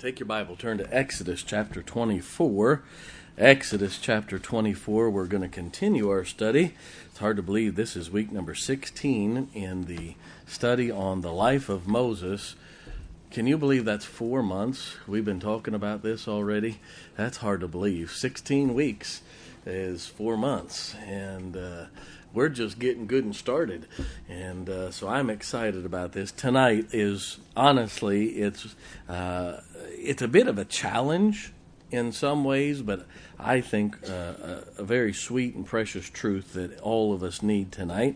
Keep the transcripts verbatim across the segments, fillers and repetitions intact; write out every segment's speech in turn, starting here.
Take your Bible, turn to Exodus chapter twenty-four. Exodus chapter twenty-four, we're going to continue our study. It's hard to believe this is week number sixteen in the study on the life of Moses. Can you believe that's four months? We've been talking about this already. That's hard to believe. sixteen weeks is four months, and uh, we're just getting good and started. And uh, so I'm excited about this. Tonight is, honestly, it's uh, it's a bit of a challenge in some ways, but I think uh, a, a very sweet and precious truth that all of us need tonight.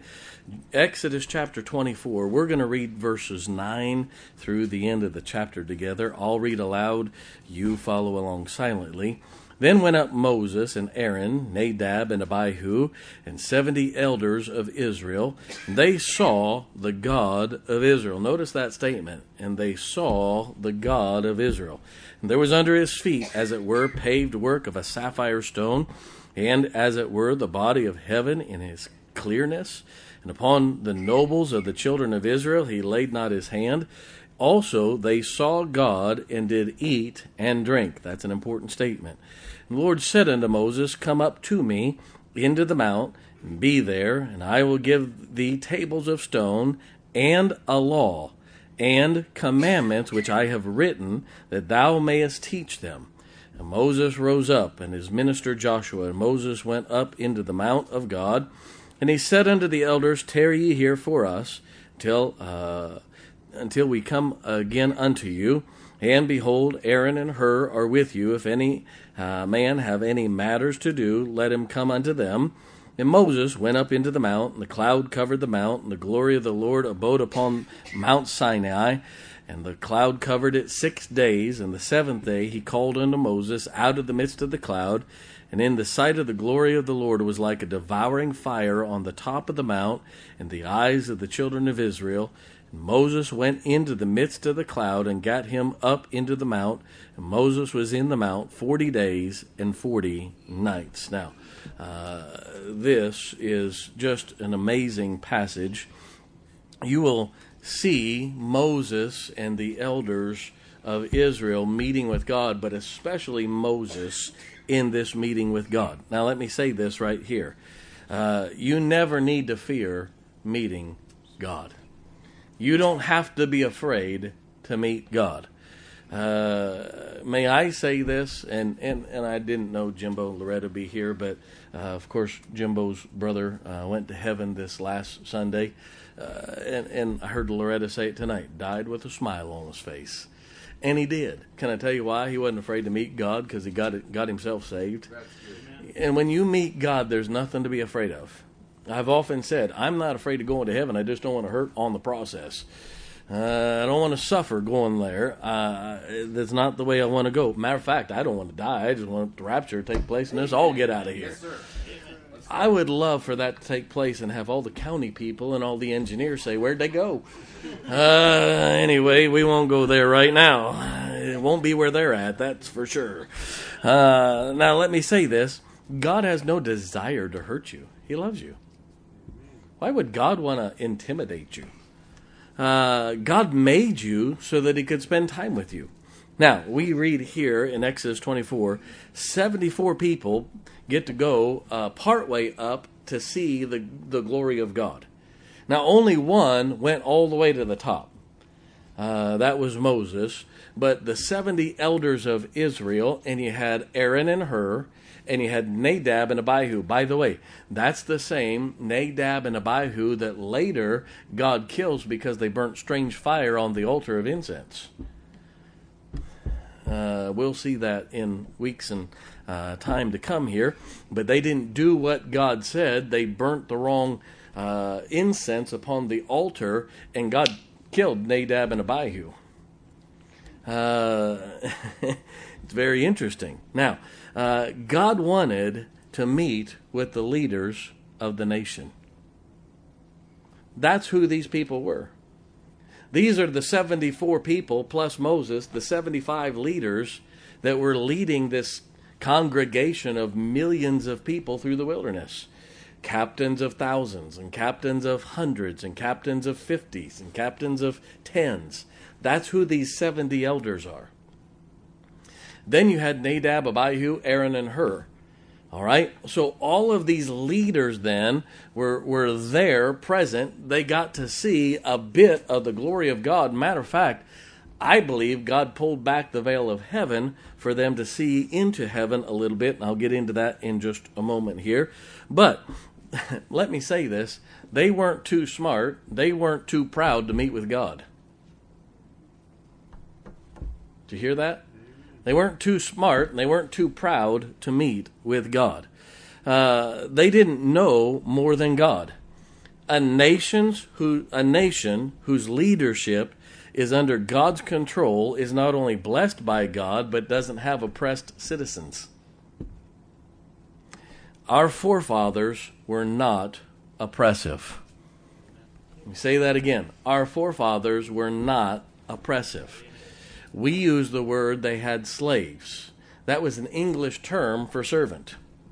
Exodus chapter twenty-four, we're going to read verses nine through the end of the chapter together. I'll read aloud, you follow along silently. Then went up Moses and Aaron, Nadab and Abihu, and seventy elders of Israel. And they saw the God of Israel. Notice that statement. And they saw the God of Israel. And there was under his feet, as it were, paved work of a sapphire stone, and as it were, the body of heaven in his clearness. And upon the nobles of the children of Israel he laid not his hand. Also they saw God and did eat and drink. That's an important statement. And the Lord said unto Moses, Come up to me into the mount, and be there, and I will give thee tables of stone, and a law, and commandments which I have written, that thou mayest teach them. And Moses rose up, and his minister Joshua, and Moses went up into the mount of God. And he said unto the elders, Tarry ye here for us, till uh, until we come again unto you. And behold, Aaron and Hur are with you. If any uh, man have any matters to do, let him come unto them. And Moses went up into the mount, and the cloud covered the mount, and the glory of the Lord abode upon Mount Sinai. And the cloud covered it six days, and the seventh day he called unto Moses out of the midst of the cloud. And in the sight of the glory of the Lord was like a devouring fire on the top of the mount, in the eyes of the children of Israel. And Moses went into the midst of the cloud, and gat him up into the mount. And Moses was in the mount forty days and forty nights. Now, uh, this is just an amazing passage. You will see Moses and the elders of Israel meeting with God, but especially Moses in this meeting with God. Now, let me say this right here. Uh, you never need to fear meeting God. You don't have to be afraid to meet God. Uh, may I say this, and, and, and I didn't know Jimbo and Loretta be here, but uh, of course Jimbo's brother uh, went to heaven this last Sunday, uh, and, and I heard Loretta say it tonight, died with a smile on his face. And he did. Can I tell you why? He wasn't afraid to meet God because he got it, got himself saved. And when you meet God, there's nothing to be afraid of. I've often said, I'm not afraid of going to heaven. I just don't want to hurt on the process. Uh, I don't want to suffer going there. Uh, that's not the way I want to go. Matter of fact, I don't want to die. I just want the rapture to take place and us all get out of here. I would love for that to take place and have all the county people and all the engineers say, where'd they go? Uh, anyway, we won't go there right now. It won't be where they're at, that's for sure. Uh, now, let me say this. God has no desire to hurt you. He loves you. Why would God want to intimidate you? Uh, God made you so that he could spend time with you. Now, we read here in Exodus twenty-four, seventy-four people get to go uh, partway up to see the, the glory of God. Now, only one went all the way to the top. Uh, that was Moses. But the seventy elders of Israel, and you had Aaron and Hur, and you had Nadab and Abihu. By the way, that's the same Nadab and Abihu that later God kills because they burnt strange fire on the altar of incense. Uh, we'll see that in weeks and uh, time to come here. But they didn't do what God said. They burnt the wrong uh, incense upon the altar, and God killed Nadab and Abihu. Uh, it's very interesting. Now, uh, God wanted to meet with the leaders of the nation. That's who these people were. These are the seventy-four people, plus Moses, the seventy-five leaders that were leading this congregation of millions of people through the wilderness. Captains of thousands, and captains of hundreds, and captains of fifties, and captains of tens. That's who these seventy elders are. Then you had Nadab, Abihu, Aaron, and Hur. All right? So all of these leaders then were, were there, present. They got to see a bit of the glory of God. Matter of fact, I believe God pulled back the veil of heaven for them to see into heaven a little bit, and I'll get into that in just a moment here. But let me say this. They weren't too smart. They weren't too proud to meet with God. Did you hear that? They weren't too smart, and they weren't too proud to meet with God. Uh, they didn't know more than God. A nation's who a nation whose leadership is under God's control is not only blessed by God, but doesn't have oppressed citizens. Our forefathers were not oppressive. Let me say that again. Our forefathers were not oppressive. We use the word they had slaves. That was an English term for servant.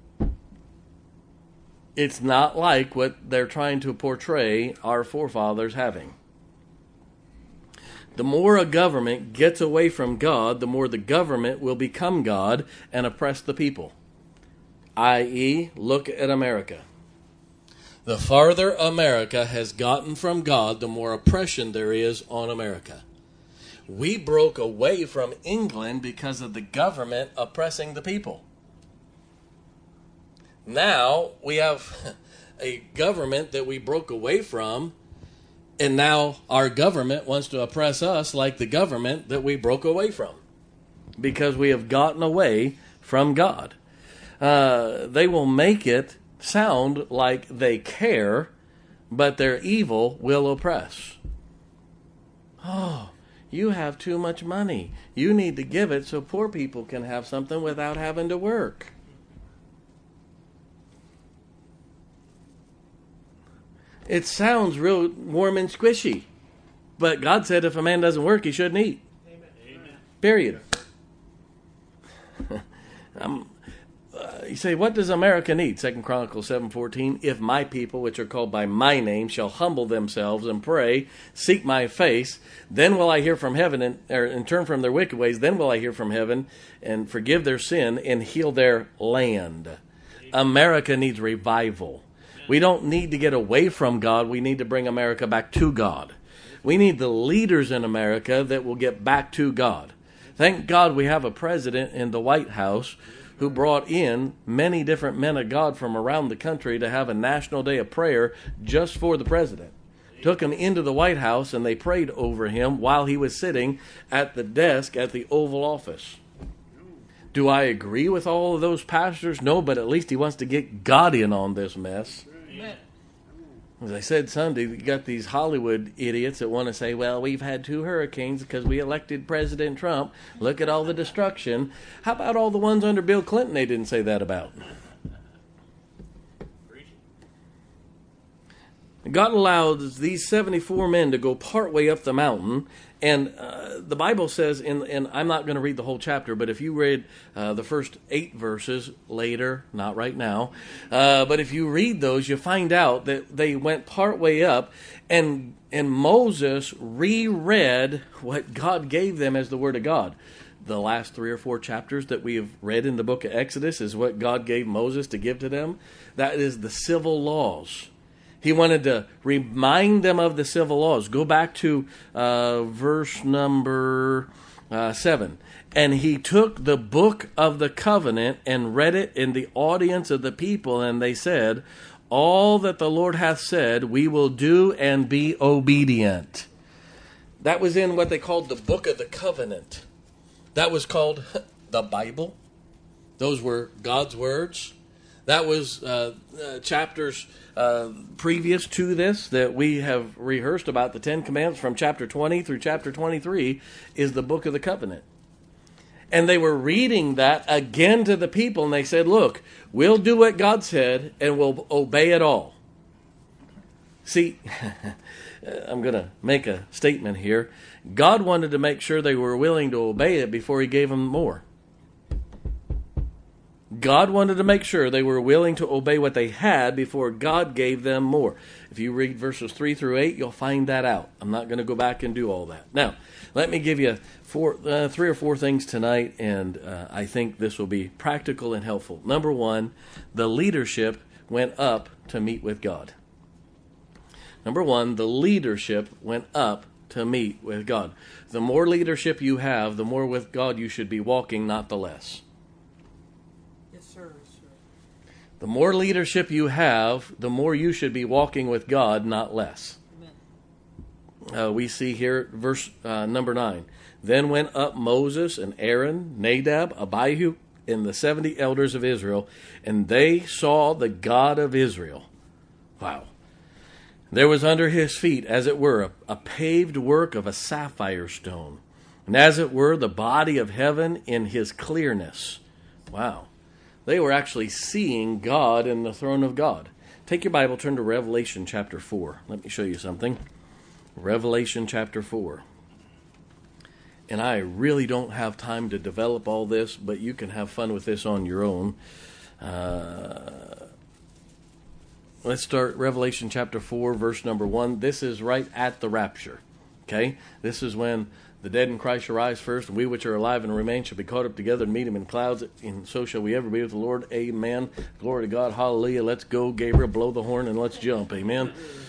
It's not like what they're trying to portray our forefathers having. The more a government gets away from God, the more the government will become God and oppress the people. that is, look at America. The farther America has gotten from God, the more oppression there is on America. We broke away from England because of the government oppressing the people. Now we have a government that we broke away from, and now our government wants to oppress us like the government that we broke away from, because we have gotten away from God. Uh, they will make it sound like they care, but their evil will oppress. Oh, you have too much money. You need to give it so poor people can have something without having to work. It sounds real warm and squishy. But God said if a man doesn't work, he shouldn't eat. Amen. Period. um, uh, you say, what does America need? Second Chronicles seven fourteen. If my people, which are called by my name, shall humble themselves and pray, seek my face, then will I hear from heaven and, er, and turn from their wicked ways. Then will I hear from heaven and forgive their sin and heal their land. America needs revival. We don't need to get away from God. We need to bring America back to God. We need the leaders in America that will get back to God. Thank God we have a president in the White House who brought in many different men of God from around the country to have a national day of prayer just for the president. Took him into the White House and they prayed over him while he was sitting at the desk at the Oval Office. Do I agree with all of those pastors? No, but at least he wants to get God in on this mess. Amen. As I said Sunday, you got these Hollywood idiots that want to say, well, we've had two hurricanes because we elected President Trump. Look at all the destruction. How about all the ones under Bill Clinton they didn't say that about? God allowed these seventy-four men to go partway up the mountain. And uh, the Bible says, in, and I'm not going to read the whole chapter, but if you read uh, the first eight verses later, not right now, uh, but if you read those, you find out that they went partway up, and and Moses reread what God gave them as the Word of God. The last three or four chapters that we have read in the book of Exodus is what God gave Moses to give to them. That is the civil laws. He wanted to remind them of the civil laws. Go back to uh, verse number uh, seven. And he took the book of the covenant and read it in the audience of the people. And they said, all that the Lord hath said, we will do and be obedient. That was in what they called the book of the covenant. That was called the Bible. Those were God's words. That was uh, uh, chapters uh, previous to this that we have rehearsed about the Ten Commandments from chapter twenty through chapter twenty-three is the book of the covenant. And they were reading that again to the people, and they said, look, we'll do what God said, and we'll obey it all. See, I'm going to make a statement here. God wanted to make sure they were willing to obey it before he gave them more. God wanted to make sure they were willing to obey what they had before God gave them more. If you read verses three through eight, you'll find that out. I'm not going to go back and do all that. Now, let me give you four, uh, three or four things tonight, and uh, I think this will be practical and helpful. Number one, the leadership went up to meet with God. Number one, the leadership went up to meet with God. The more leadership you have, the more with God you should be walking, not the less. Yes, sir. Yes, sir. The more leadership you have, the more you should be walking with God, not less. Uh, we see here, verse uh, number nine. Then went up Moses and Aaron, Nadab, Abihu, and the seventy elders of Israel, and they saw the God of Israel. Wow. There was under his feet, as it were, a, a paved work of a sapphire stone, and as it were, the body of heaven in his clearness. Wow. They were actually seeing God in the throne of God. Take your Bible, turn to Revelation chapter four. Let me show you something. Revelation chapter four. And I really don't have time to develop all this, but you can have fun with this on your own. Uh, let's start Revelation chapter four, verse number one. This is right at the rapture. Okay? This is when the dead in Christ shall rise first, and we which are alive and remain shall be caught up together and meet him in clouds, and so shall we ever be with the Lord. Amen. Glory to God. Hallelujah. Let's go, Gabriel. Blow the horn and let's jump. Amen.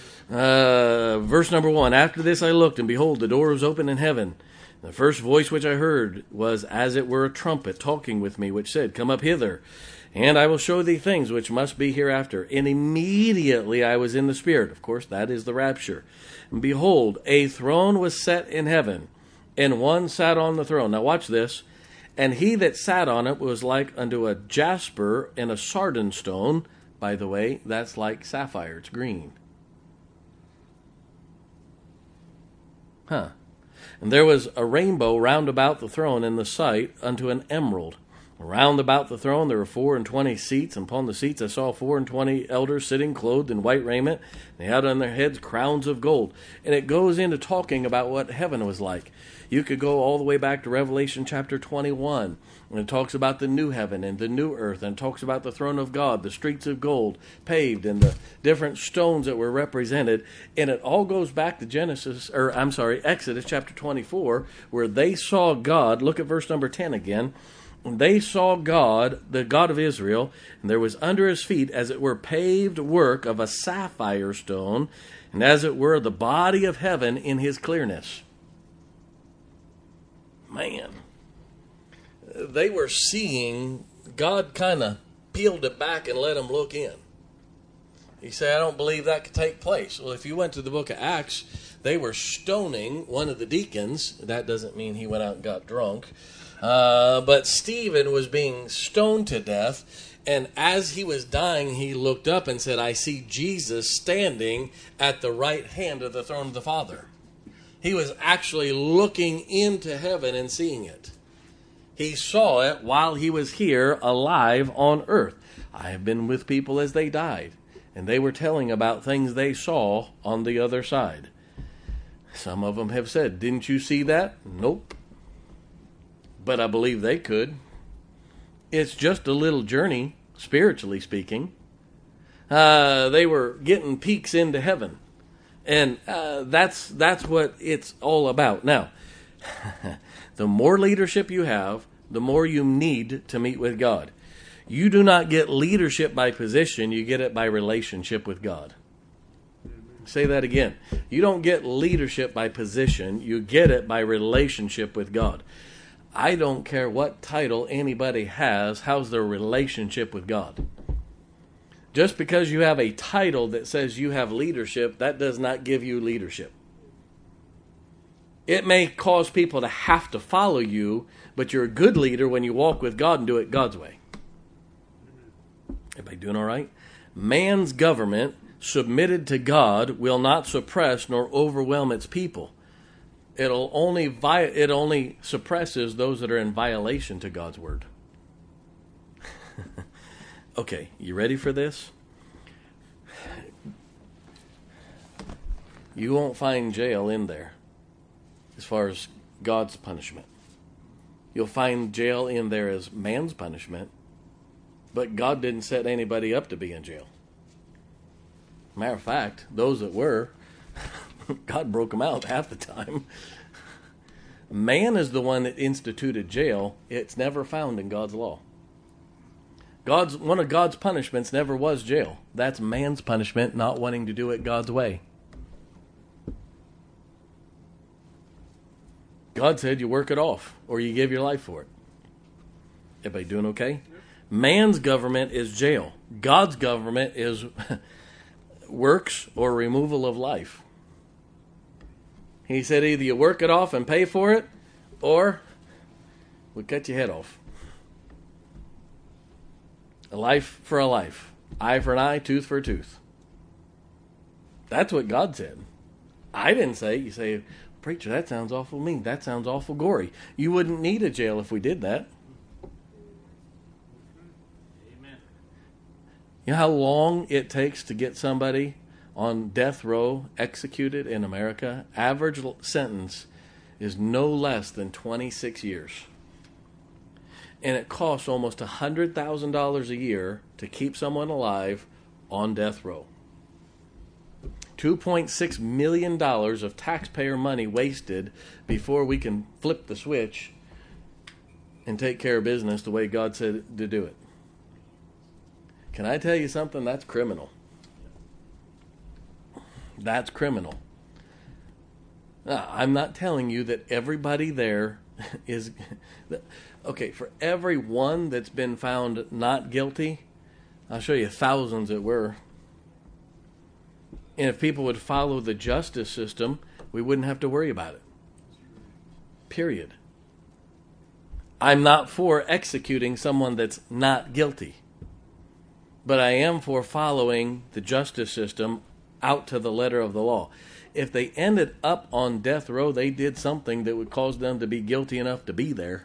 Uh, verse number one. After this I looked, and behold, the door was open in heaven. The first voice which I heard was as it were a trumpet talking with me, which said, Come up hither, and I will show thee things which must be hereafter. And immediately I was in the Spirit. Of course, that is the rapture. And behold, a throne was set in heaven, and one sat on the throne. Now watch this. And he that sat on it was like unto a jasper and a sardine stone. By the way, that's like sapphire. It's green. Huh. And there was a rainbow round about the throne in the sight unto an emerald. Round about the throne there were four and twenty seats, and upon the seats I saw four and twenty elders sitting, clothed in white raiment. They had on their heads crowns of gold. And it goes into talking about what heaven was like. You could go all the way back to Revelation chapter twenty-one, and it talks about the new heaven and the new earth, and it talks about the throne of God, the streets of gold paved, and the different stones that were represented. And it all goes back to Genesis, or I'm sorry, Exodus chapter twenty-four, where they saw God. Look at verse number ten again. They saw God, the God of Israel, and there was under his feet, as it were, paved work of a sapphire stone, and as it were, the body of heaven in his clearness. Man, they were seeing God kind of peeled it back and let them look in. He said, I don't believe that could take place. Well, if you went to the book of Acts, they were stoning one of the deacons. That doesn't mean he went out and got drunk. Uh, but Stephen was being stoned to death, and as he was dying, he looked up and said, I see Jesus standing at the right hand of the throne of the Father. He was actually looking into heaven and seeing it. He saw it while he was here alive on earth. I have been with people as they died, and they were telling about things they saw on the other side. Some of them have said, didn't you see that? Nope. But I believe they could. It's just a little journey, spiritually speaking. Uh, they were getting peeks into heaven. And uh, that's that's what it's all about. Now, the more leadership you have, the more you need to meet with God. You do not get leadership by position, you get it by relationship with God. Say that again. You don't get leadership by position, you get it by relationship with God. I don't care what title anybody has, how's their relationship with God? Just because you have a title that says you have leadership, that does not give you leadership. It may cause people to have to follow you, but you're a good leader when you walk with God and do it God's way. Everybody doing all right? Man's government, submitted to God, will not suppress nor overwhelm its people. It'll only vi- it only suppresses those that are in violation to God's word. Okay, you ready for this? You won't find jail in there as far as God's punishment. You'll find jail in there as man's punishment, But God didn't set anybody up to be in jail. Matter of fact, those that were, God broke them out half the time. Man is the one that instituted jail. It's never found in God's law. God's one of God's punishments never was jail. That's man's punishment, not wanting to do it God's way. God said you work it off or you give your life for it. Everybody doing okay? Man's government is jail. God's government is works or removal of life. He said either you work it off and pay for it, or we cut your head off. A life for a life. Eye for an eye, tooth for a tooth. That's what God said. I didn't say. You say, preacher, that sounds awful mean. That sounds awful gory. You wouldn't need a jail if we did that. Amen. You know how long it takes to get somebody on death row executed in America? Average sentence is no less than twenty-six years. And it costs almost one hundred thousand dollars a year to keep someone alive on death row. two point six million dollars of taxpayer money wasted before we can flip the switch and take care of business the way God said to do it. Can I tell you something? That's criminal. That's criminal. Now, I'm not telling you that everybody there is... Okay, for every one that's been found not guilty, I'll show you thousands that were. And if people would follow the justice system, we wouldn't have to worry about it. Period. I'm not for executing someone that's not guilty. But I am for following the justice system out to the letter of the law. If they ended up on death row, they did something that would cause them to be guilty enough to be there.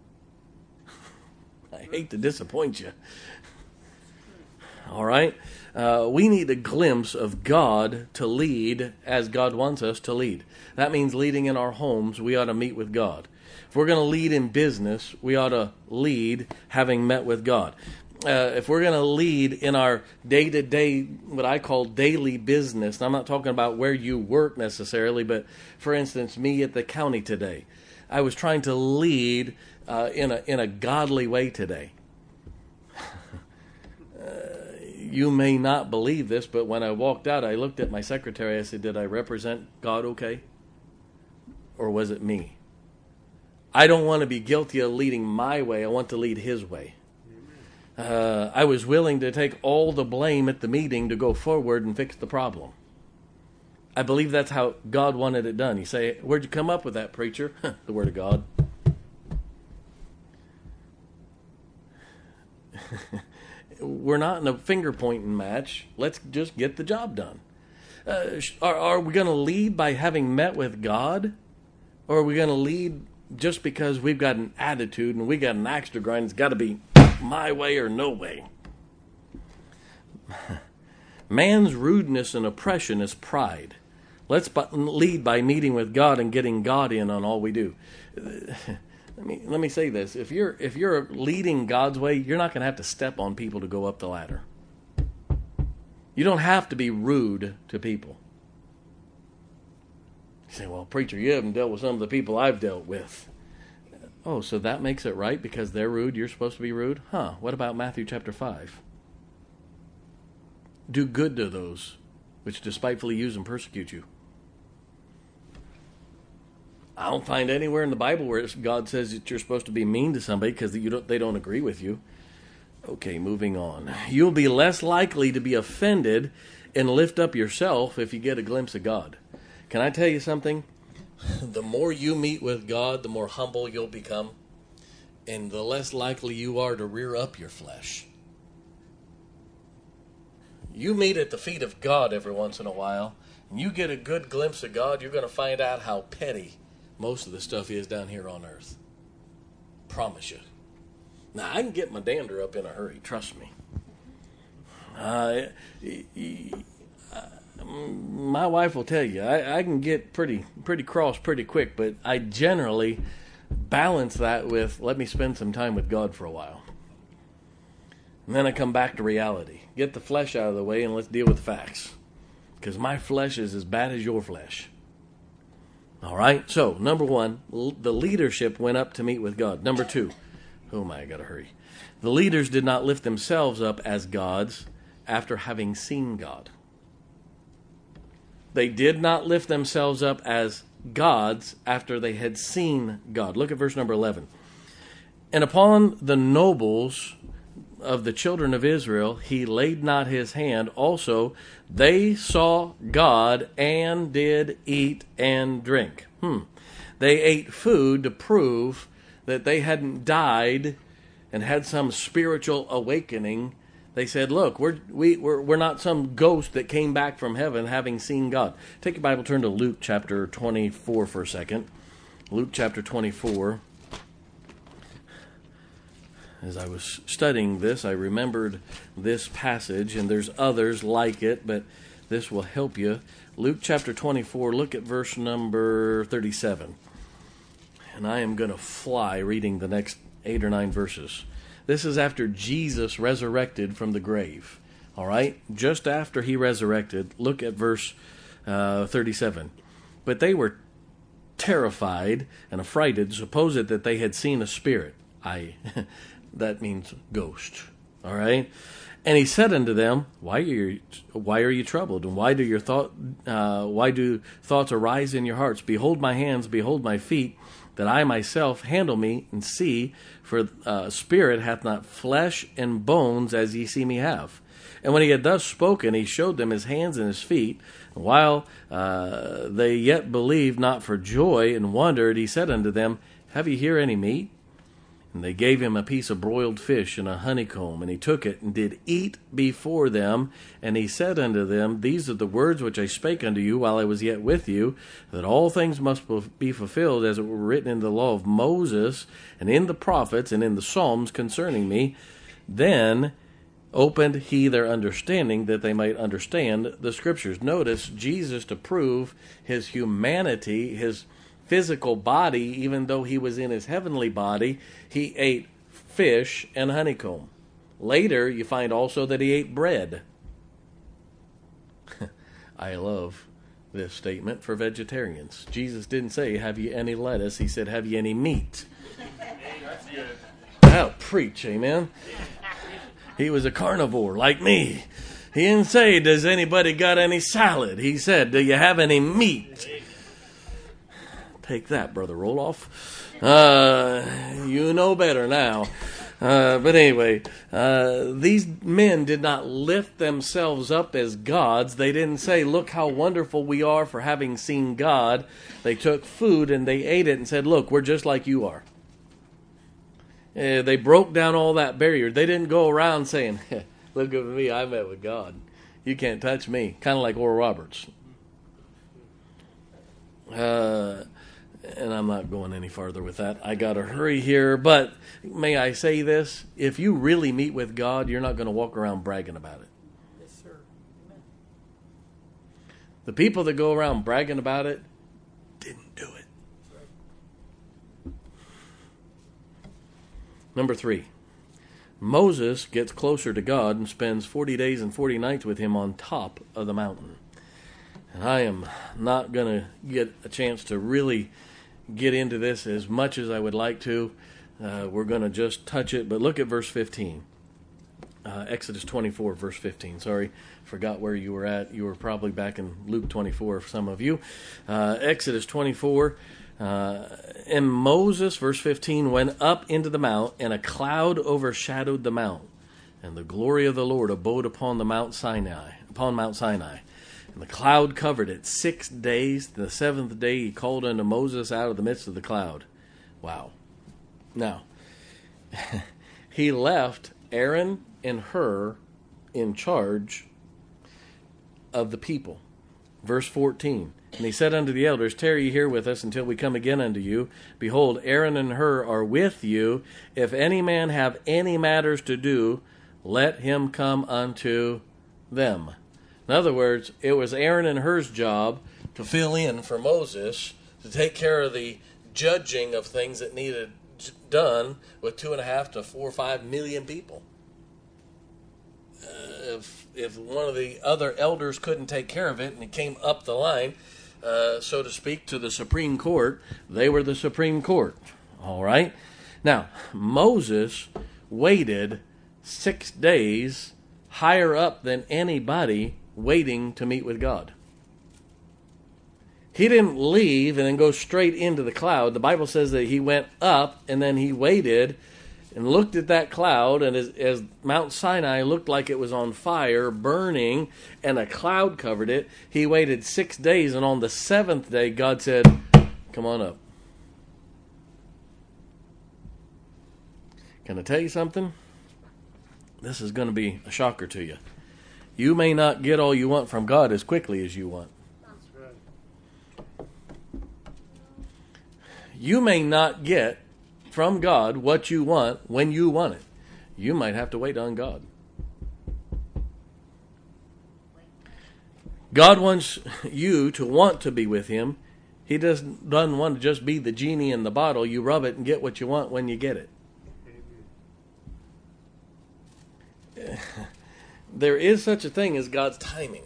I hate to disappoint you. All right? Uh, we need a glimpse of God to lead as God wants us to lead. That means leading in our homes, we ought to meet with God. If we're going to lead in business, we ought to lead having met with God. Uh, if we're going to lead in our day-to-day, what I call daily business, and I'm not talking about where you work necessarily, but for instance, me at the county today, I was trying to lead uh, in a in a godly way today. uh, you may not believe this, but when I walked out, I looked at my secretary. I said, "Did I represent God okay, or was it me?" I don't want to be guilty of leading my way. I want to lead His way. Uh, I was willing to take all the blame at the meeting to go forward and fix the problem. I believe that's how God wanted it done. You say, where'd you come up with that, preacher? The Word of God. We're not in a finger-pointing match. Let's just get the job done. Uh, are, are we going to lead by having met with God? Or are we going to lead just because we've got an attitude and we got an axe to grind? It's got to be my way or no way. Man's rudeness and oppression is pride. Let's lead by meeting with God and getting God in on all we do. Let me let me say this: if you're if you're leading God's way, you're not going to have to step on people to go up the ladder. You don't have to be rude to people. You say, "Well, preacher, you haven't dealt with some of the people I've dealt with." Oh, so that makes it right because they're rude, you're supposed to be rude? Huh, what about Matthew chapter five? Do good to those which despitefully use and persecute you. I don't find anywhere in the Bible where God says that you're supposed to be mean to somebody because you don't, they don't agree with you. Okay, moving on. You'll be less likely to be offended and lift up yourself if you get a glimpse of God. Can I tell you something? The more you meet with God, the more humble you'll become, and the less likely you are to rear up your flesh. You meet at the feet of God every once in a while, and you get a good glimpse of God, you're going to find out how petty most of the stuff is down here on earth. Promise you. Now, I can get my dander up in a hurry, trust me. Uh, my wife will tell you, I, I can get pretty pretty cross pretty quick, but I generally balance that with, let me spend some time with God for a while. And then I come back to reality. Get the flesh out of the way and let's deal with the facts. Because my flesh is as bad as your flesh. All right? So, number one, the leadership went up to meet with God. Number two, oh my, I got to hurry. The leaders did not lift themselves up as gods after having seen God. They did not lift themselves up as gods after they had seen God. Look at verse number eleven. And upon the nobles of the children of Israel, he laid not his hand. Also, they saw God and did eat and drink. Hmm. They ate food to prove that they hadn't died and had some spiritual awakening. They said, look, we're, we, we're, we're not some ghost that came back from heaven having seen God. Take your Bible, turn to Luke chapter twenty-four for a second. Luke chapter twenty-four. As I was studying this, I remembered this passage, and there's others like it, but this will help you. Luke chapter twenty-four, look at verse number thirty-seven. And I am going to fly reading the next eight or nine verses. This is after Jesus resurrected from the grave. All right? Just after he resurrected, look at verse uh, thirty-seven. But they were terrified and affrighted, supposed that they had seen a spirit. I, that means ghost. All right? And he said unto them, Why are you, why are you troubled? And why do your thought, uh, why do thoughts arise in your hearts? Behold my hands, behold my feet, that I myself handle me and see, for uh, spirit hath not flesh and bones as ye see me have. And when he had thus spoken, he showed them his hands and his feet. And while uh, they yet believed not for joy and wondered, he said unto them, Have ye here any meat? And they gave him a piece of broiled fish and a honeycomb, and he took it and did eat before them. And he said unto them, These are the words which I spake unto you while I was yet with you, that all things must be fulfilled as it were written in the law of Moses, and in the prophets, and in the Psalms concerning me. Then opened he their understanding, that they might understand the Scriptures. Notice, Jesus, to prove his humanity, his physical body, even though he was in his heavenly body, he ate fish and honeycomb. Later, you find also that he ate bread. I love this statement for vegetarians. Jesus didn't say, have you any lettuce? He said, have you any meat? That's good. That'll preach, amen? He was a carnivore like me. He didn't say, does anybody got any salad? He said, do you have any meat? Take that, Brother Roloff. Uh, you know better now. Uh, but anyway, uh, these men did not lift themselves up as gods. They didn't say, look how wonderful we are for having seen God. They took food and they ate it and said, look, we're just like you are. Uh, they broke down all that barrier. They didn't go around saying, look at me, I met with God. You can't touch me. Kind of like Oral Roberts. Uh... And I'm not going any farther with that. I got to hurry here. But may I say this? If you really meet with God, you're not going to walk around bragging about it. Yes, sir. Amen. The people that go around bragging about it didn't do it. Right. Number three. Moses gets closer to God and spends forty days and forty nights with him on top of the mountain. And I am not going to get a chance to really get into this as much as I would like to. Uh, we're going to just touch it. But look at verse fifteen. Uh, Exodus twenty-four, verse fifteen. Sorry, forgot where you were at. You were probably back in Luke twenty-four for some of you. Uh, Exodus twenty-four. Uh, and Moses, verse fifteen, went up into the mount, and a cloud overshadowed the mount. And the glory of the Lord abode upon the Mount Sinai, upon Mount Sinai. And the cloud covered it six days. The seventh day he called unto Moses out of the midst of the cloud. Wow. Now, he left Aaron and Hur in charge of the people. Verse fourteen. And he said unto the elders, Tarry ye here with us until we come again unto you. Behold, Aaron and Hur are with you. If any man have any matters to do, let him come unto them. In other words, it was Aaron and Hur's job to fill in for Moses, to take care of the judging of things that needed done with two and a half to four or five million people. uh, if if one of the other elders couldn't take care of it and it came up the line, uh, so to speak, to the Supreme Court, they were the Supreme Court. All right? Now, Moses waited six days higher up than anybody waiting to meet with God. He didn't leave and then go straight into the cloud. The Bible says that he went up and then he waited and looked at that cloud, and as, as Mount Sinai looked like it was on fire, burning, and a cloud covered it, he waited six days, and on the seventh day, God said, come on up. Can I tell you something? This is going to be a shocker to you. You may not get all you want from God as quickly as you want. You may not get from God what you want when you want it. You might have to wait on God. God wants you to want to be with Him. He doesn't, doesn't want to just be the genie in the bottle. You rub it and get what you want when you get it. There is such a thing as God's timing.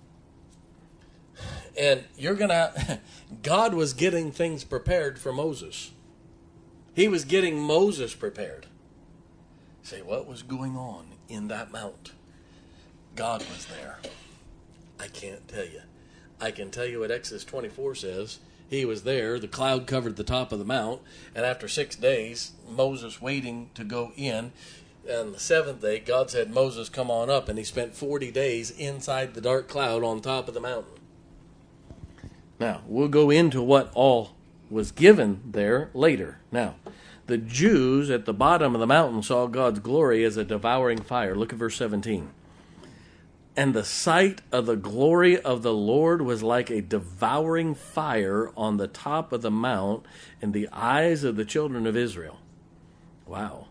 And you're going to... God was getting things prepared for Moses. He was getting Moses prepared. Say, what was going on in that mount? God was there. I can't tell you. I can tell you what Exodus twenty-four says. He was there. The cloud covered the top of the mount. And after six days, Moses waiting to go in. And the seventh day, God said, Moses, come on up. And he spent forty days inside the dark cloud on top of the mountain. Now, we'll go into what all was given there later. Now, the Jews at the bottom of the mountain saw God's glory as a devouring fire. Look at verse seventeen. And the sight of the glory of the Lord was like a devouring fire on the top of the mount in the eyes of the children of Israel. Wow.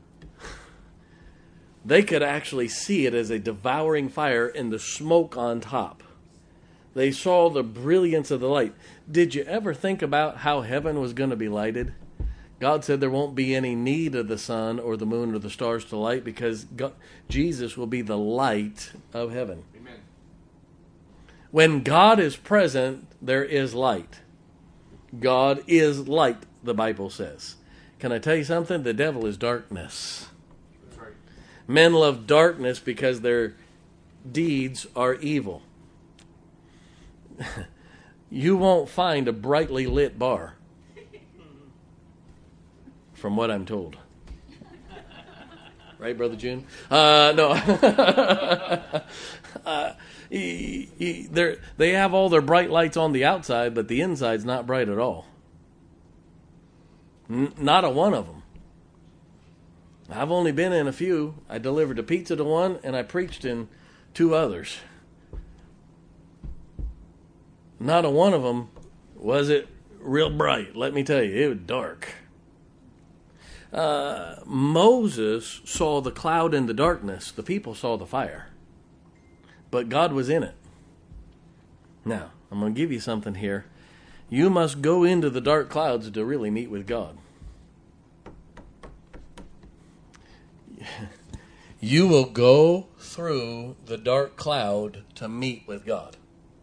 They could actually see it as a devouring fire and the smoke on top. They saw the brilliance of the light. Did you ever think about how heaven was going to be lighted? God said there won't be any need of the sun or the moon or the stars to light because God, Jesus will be the light of heaven. Amen. When God is present, there is light. God is light, the Bible says. Can I tell you something? The devil is darkness. That's right. Men love darkness because their deeds are evil. You won't find a brightly lit bar, from what I'm told. Right, Brother June? Uh, no. uh, he, he, they have all their bright lights on the outside, but the inside's not bright at all. N- not a one of them. I've only been in a few. I delivered a pizza to one, and I preached in two others. Not a one of them was it real bright. Let me tell you, it was dark. Uh, Moses saw the cloud and the darkness. The people saw the fire. But God was in it. Now, I'm going to give you something here. You must go into the dark clouds to really meet with God. You will go through the dark cloud to meet with God.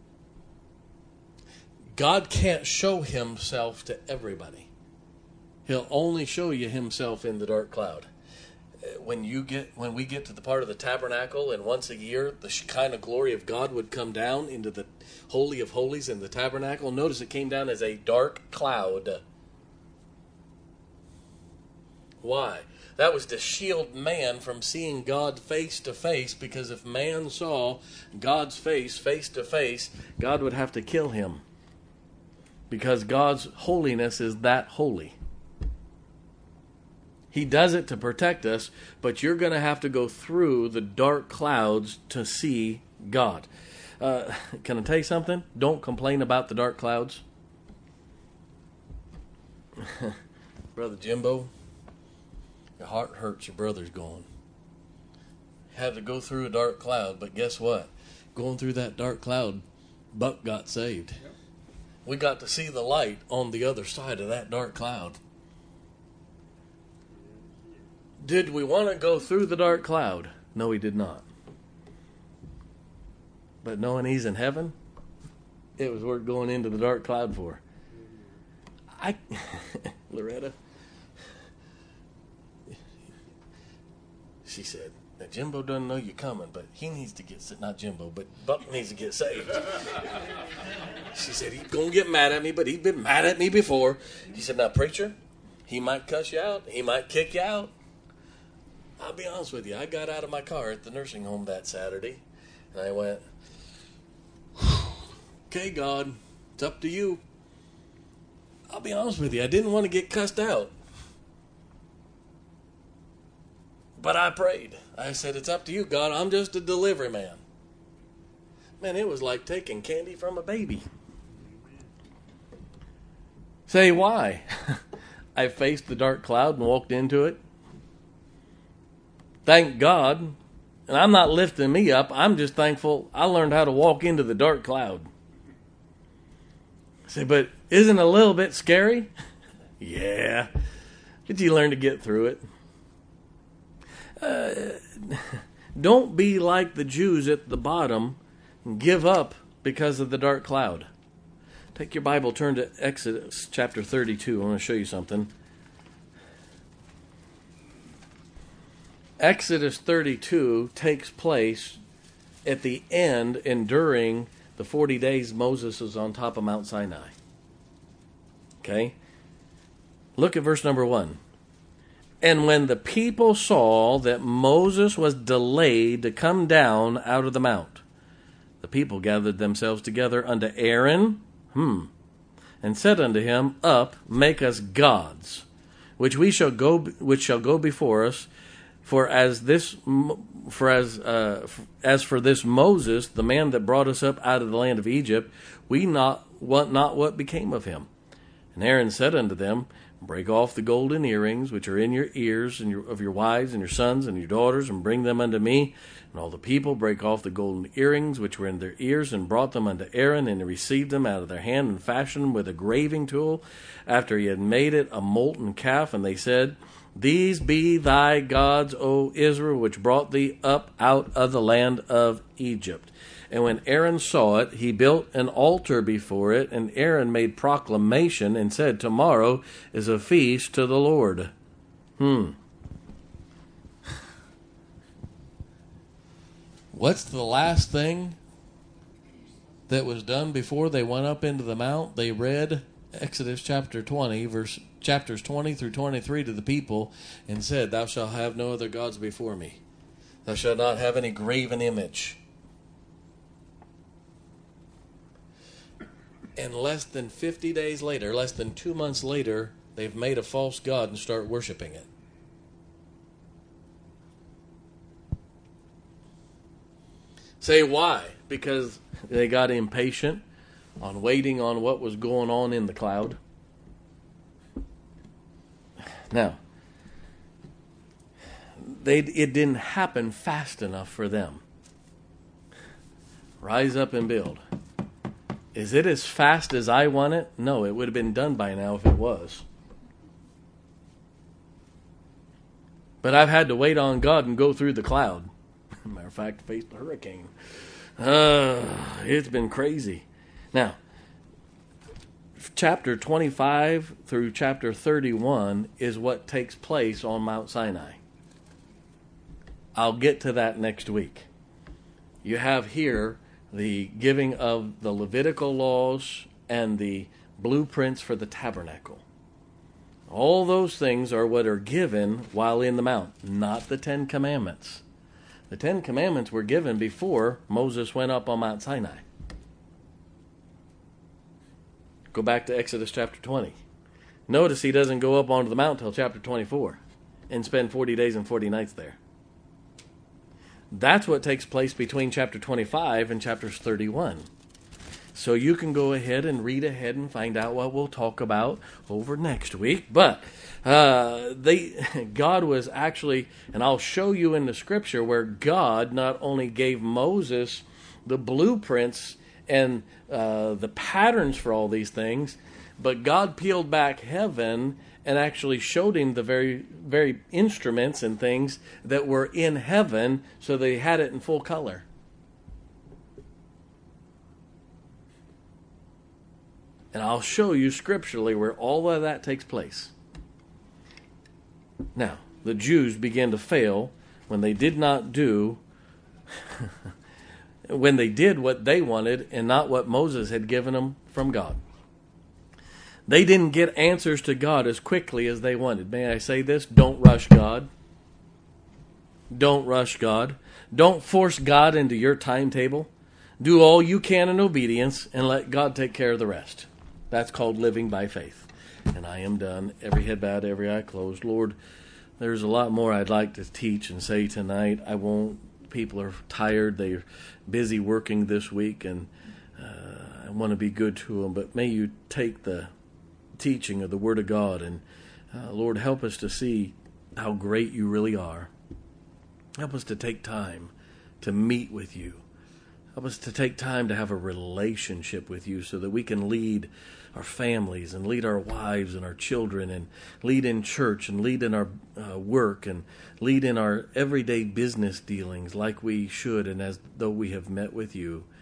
God can't show himself to everybody. He'll only show you himself in the dark cloud. When you get, when we get to the part of the tabernacle, and once a year the Shekinah glory of God would come down into the Holy of Holies in the tabernacle. Notice it came down as a dark cloud. Why? That was to shield man from seeing God face to face, because if man saw God's face face to face, God would have to kill him. Because God's holiness is that holy. He does it to protect us, but you're going to have to go through the dark clouds to see God. Uh, can I tell you something? Don't complain about the dark clouds. Brother Jimbo, your heart hurts, your brother's gone. Had to go through a dark cloud, but guess what? Going through that dark cloud, Buck got saved. Yep. We got to see the light on the other side of that dark cloud. Did we want to go through the dark cloud? No, we did not. But knowing he's in heaven, it was worth going into the dark cloud for. I, Loretta, she said, now Jimbo doesn't know you're coming, but he needs to get, not Jimbo, but Buck needs to get saved. She said, he's going to get mad at me, but he's been mad at me before. He said, now, preacher, he might cuss you out. He might kick you out. I'll be honest with you. I got out of my car at the nursing home that Saturday, and I went, okay, God, it's up to you. I'll be honest with you. I didn't want to get cussed out. But I prayed. I said, it's up to you, God. I'm just a delivery man. Man, it was like taking candy from a baby. Say, why? I faced the dark cloud and walked into it. Thank God. And I'm not lifting me up. I'm just thankful I learned how to walk into the dark cloud. Say, but isn't it a little bit scary? Yeah. But you learn to get through it. Uh, don't be like the Jews at the bottom and give up because of the dark cloud. Take your Bible, turn to Exodus chapter thirty-two. I want to show you something. Exodus thirty-two takes place at the end and during the forty days Moses was on top of Mount Sinai. Okay? Look at verse number one. And when the people saw that Moses was delayed to come down out of the mount, the people gathered themselves together unto Aaron, hmm, and said unto him, Up, make us gods, which we shall go, which shall go before us. For as this, for as uh, as for this Moses, the man that brought us up out of the land of Egypt, we not want not what became of him. And Aaron said unto them, Break off the golden earrings which are in your ears and your, of your wives and your sons and your daughters, and bring them unto me. And all the people brake off the golden earrings which were in their ears, and brought them unto Aaron, and he received them out of their hand, and fashioned them with a graving tool, after he had made it a molten calf. And they said, These be thy gods, O Israel, which brought thee up out of the land of Egypt. And when Aaron saw it, he built an altar before it, and Aaron made proclamation and said, Tomorrow is a feast to the Lord. Hmm. What's the last thing that was done before they went up into the mount? They read Exodus chapter twenty, verse chapters twenty through twenty-three to the people, and said, Thou shalt have no other gods before me. Thou shalt not have any graven image. And less than fifty days later, less than two months later, they've made a false god and start worshiping it. Say why? Because they got impatient on waiting on what was going on in the cloud. Now, they it didn't happen fast enough for them. Rise up and build. Is it as fast as I want it? No, it would have been done by now if it was. But I've had to wait on God and go through the cloud. Matter of fact, faced a hurricane. Uh, it's been crazy. Now, chapter twenty-five through chapter thirty-one is what takes place on Mount Sinai. I'll get to that next week. You have here the giving of the Levitical laws and the blueprints for the tabernacle. All those things are what are given while in the mount, not the Ten Commandments. The Ten Commandments were given before Moses went up on Mount Sinai. Go back to Exodus chapter twenty. Notice he doesn't go up onto the mount until chapter twenty-four and spend forty days and forty nights there. That's what takes place between chapter twenty-five and chapters thirty-one. So you can go ahead and read ahead and find out what we'll talk about over next week. But uh, they, God was actually, and I'll show you in the scripture where God not only gave Moses the blueprints and uh, the patterns for all these things, but God peeled back heaven and actually showed him the very, very instruments and things that were in heaven, so they had it in full color. And I'll show you scripturally where all of that takes place. Now, the Jews began to fail when they did not do, when they did what they wanted and not what Moses had given them from God. They didn't get answers to God as quickly as they wanted. May I say this? Don't rush God. Don't rush God. Don't force God into your timetable. Do all you can in obedience and let God take care of the rest. That's called living by faith. And I am done. Every head bowed, every eye closed. Lord, there's a lot more I'd like to teach and say tonight. I won't. People are tired. They're busy working this week, and uh, I want to be good to them. But may you take the teaching of the Word of God, and uh, Lord, help us to see how great you really are. Help us to take time to meet with you. Help us to take time to have a relationship with you so that we can lead our families and lead our wives and our children and lead in church and lead in our uh, work and lead in our everyday business dealings like we should and as though we have met with you.